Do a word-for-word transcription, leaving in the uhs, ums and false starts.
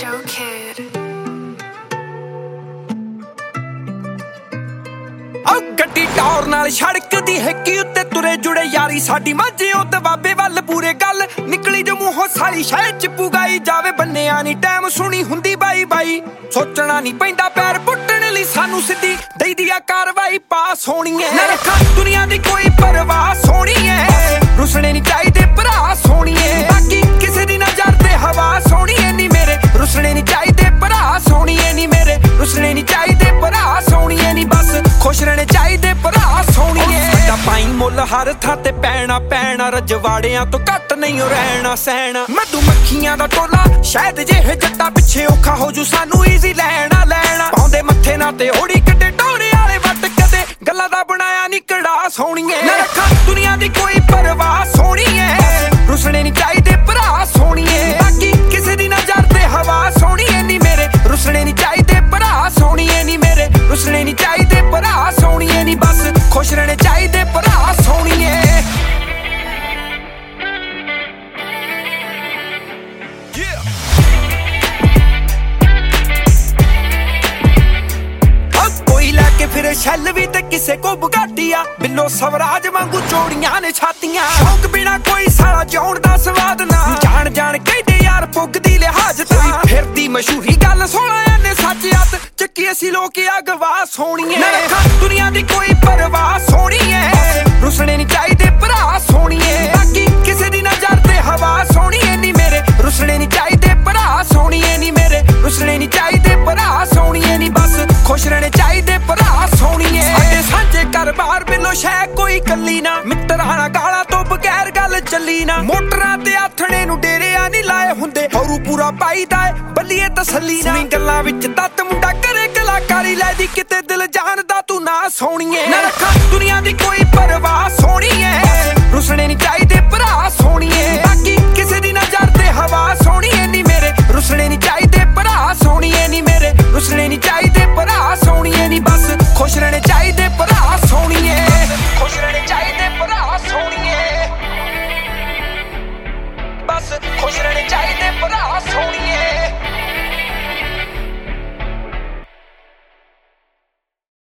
Show Kid. ਓ ਗੱਡੀ ਟੌਰ ਨਾਲ ਸੜਕ ਦੀ ਹੈਕੀ ਉੱਤੇ ਤੁਰੇ ਜੁੜੇ ਯਾਰੀ ਸਾਡੀ ਮਾਝੇ ਉਹ ਦਬਾਬੇ ਵੱਲ ਪੂਰੇ ਗੱਲ ਨਿਕਲੀ ਜੋ ਮੂੰਹੋਂ ਸਾਲੀ ਸ਼ਾਇਦ ਚ ਪੁਗਾਈ ਜਾਵੇ ਬੰਨਿਆ ਨਹੀਂ ਟਾਈਮ ਸੁਣੀ ਹੁੰਦੀ ਬਾਈ ਬਾਈ ਸੋਚਣਾ ਨਹੀਂ ਪੈਂਦਾ ਪੈਰ ਪੁੱਟਣ ਲਈ ਸਾਨੂੰ ਸਿੱਧੀ ਦਈਦੀ ਆ ਕਾਰਵਾਈ ਪਾਸ ਹੋਣੀ ਐ ਨਾ ਰੱਖਾਂ ਦੁਨੀਆ ਦੀ ਕੋਈ ਪਰਵਾਹ ਸੋਹਣੀ ਐ ਰੁਸਣੇ ਨਹੀਂ ਚਾਹੀਦੇ ਭਰਾ ਸੋਹਣੀਏ ਬਾਕੀ ਕਿਸੇ ਦੀ ਨਜ਼ਰ ਤੇ ਹਵਾ ਸੋਹਣੀ ਐ ਨਹੀਂ ਮੇਰੇ ਰੁਸਣੇ ਨਹੀਂ ਚਾਹੀਦੇ ਭਰਾ ਸੋਹਣੀਏ ਨਹੀਂ ਮੇਰੇ ਰੁਸਣੇ ਨਹੀਂ ਚਾਹੀਦੇ ਭਰਾ ਸੋਹਣੀਏ ਨਹੀਂ ਬਸ ਖੁਸ਼ ਰਹਿਣੇ ਚਾਹੀਦੇ ਭਰਾ ਸੋਹਣੀਏ ਸਾਡਾ ਪਾਈ ਮੁੱਲ ਹਰ ਥਾਂ ਤੇ ਪੈਣਾ ਪੈਣਾ ਰਜਵਾੜਿਆਂ ਤੋਂ ਘੱਟ ਨਹੀਂ ਰਹਿਣਾ ਸਹਿਣਾ ਮਧੂ ਮੱਖੀਆਂ ਦਾ ਟੋਲਾ ਸ਼ਾਇਦ ਜਿਹੇ ਜੱਟਾਂ ਪਿੱਛੇ ਔਖਾ ਹੋ ਜੂ ਸਾਨੂੰ ਈਜ਼ੀ ਲੈਣਾ ਲੈਣਾ ਪਾਉਂਦੇ ਮੱਥੇ ਨਾ ਤੇ ਓੜੀ ਕੱਢੇ ਟੋਰੇ ਵਾਲੇ ਵੱਟ ਕਦੇ ਗੱਲਾਂ ਦਾ ਬਣਾਇਆ ਨੀ ਕੜਾ ਸੋਹਣੀਏ ਨਾ ਰੱਖਾਂ ਦੁਨੀਆ ਦੀ ਕੋਈ ਪਰਵਾਹ ਸੋਹਣੀਏ ਰੁਸਣੇ ਨਹੀਂ ਚਾਹੀਦੇ ਭਰਾ ਸੋਹਣੀਏ ਬਾਕੀ ਕਿਸੇ ਦੀ ਨਜ਼ਰ ਤੇ ਹਵਾ ਸੋਹਣੀਏ ਨੀ ਮੇਰੇ ਰੁਸਣੇ ਨਹੀਂ ਚਾਹੀਦੇ ਭਰਾ ਸੋਹਣੀਏ ਨੀ ਮੇਰੇ ਰੁਸਣੇ ਨਹੀਂ ਚਾਹੀਦੇ ਭਰਾ ਸੋਹਣੀਏ ਨੀ ਬਸ ਖੁਸ਼ ਰਹਿਣੇ ਚਾਹੀਦੇ ਭਰਾ ਸੋਹਣੀਏ ਫਿਰ ਛੱਲ ਵੀ ਤੇ ਕਿਸੇ ਕੋ ਬੁਗਾਟੀ ਆ ਬਿੱਲੋ ਸਵਰਾਜ ਵਾਂਗੂ ਚੋੜੀਆਂ ਨੇ ਛਾਤੀਆਂ ਸ਼ੌਕ ਬਿਨਾ ਕੋਈ ਸਾਲਾ ਜਿਉਣ ਦਾ ਸਵਾਦ ਨਾ ਜਾਣ ਜਾਣ ਕਹਿੰਦੇ ਯਾਰ ਪੁੱਗਦੀ ਲਿਹਾਜ਼ ਤਾਂ ਫਿਰਦੀ ਮਸ਼ਹੂਰੀ ਗੱਲ ਸੋਹਣਾ ਨੇ ਸੱਚ ਹੱਥ ਚੱਕੀ ਅਸੀਂ ਲੋਕ ਆ ਗਵਾਹ ਸੋਹਣੀਏ ਨਾ ਰੱਖਾਂ ਦੁਨੀਆ ਦੀ ਕੋਈ ਪਰਵਾਹ ਸੋਹਣੀਏ ਰੁਸਣੇ ਨਹੀਂ ਚਾਹੀਦੇ ਭਰਾ ਸੋਹਣੀਏ ਬਾਕੀ ਕਿਸੇ ਦੀ ਨਜ਼ਰ ਤੇ ਹਵਾ ਸੋਹਣੀਏ ਨਹੀਂ ਮੇਰੇ ਰੁਸਣੇ ਨਹੀਂ ਚਾਹੀਦੇ ਭਰਾ ਸੋਹਣੀਏ ਨਹੀਂ ਮੇਰੇ ਰੁਸਣੇ ਨਹੀਂ ਚਾਹੀਦੇ ਭਰਾ ਸੋਹਣੀਏ ਨਹੀਂ ਬਸ ਖੁਸ਼ ਰਹਿਣੇ ਚਾਹੀਦੇ ਭਰਾ ਸੋਹਣੀਏ ਸਾਡੇ ਸਾਂਝੇ ਘਰ-ਬਾਰ ਬਿੱਲੋ ਸ਼ੈ ਕੋਈ ਕੱਲੀ ਨਾ ਮਿੱਤਰਾਂ ਨਾਲ ਗਾਲਾਂ ਤੋਂ ਬਗੈਰ ਗੱਲ ਚੱਲੀ ਨਾ ਮੋਟਰਾਂ ਤੇ ਆਥਣੇ ਨੂੰ ਡੇਰਿਆ ਨਹੀਂ ਲਾਏ ਹੁੰਦੇ ਹੋਰੂ ਪੂਰਾ ਪਾਈਦਾ ਏ ਬੱਲੀਏ ਤਸੱਲੀ ਨਾ ਗੱਲਾਂ ਵਿੱਚ ਤੱਤ ਮੁੰਡਾ ਕਰੇ ਕਲਾਕਾਰੀ ਲੈਦੀ ਕਿਤੇ ਦਿਲ ਜਾਣਦਾ ਤੂੰ ਨਾ ਸੋਹਣੀਏ ਨਾ ਰੱਖਾਂ ਦੁਨੀਆ ਦੀ ਕੋਈ ਪਰਵਾਹ ਸੋਹਣੀਏ ਰੁਸਣੇ ਨਹੀਂ ਚਾਹੀਦੇ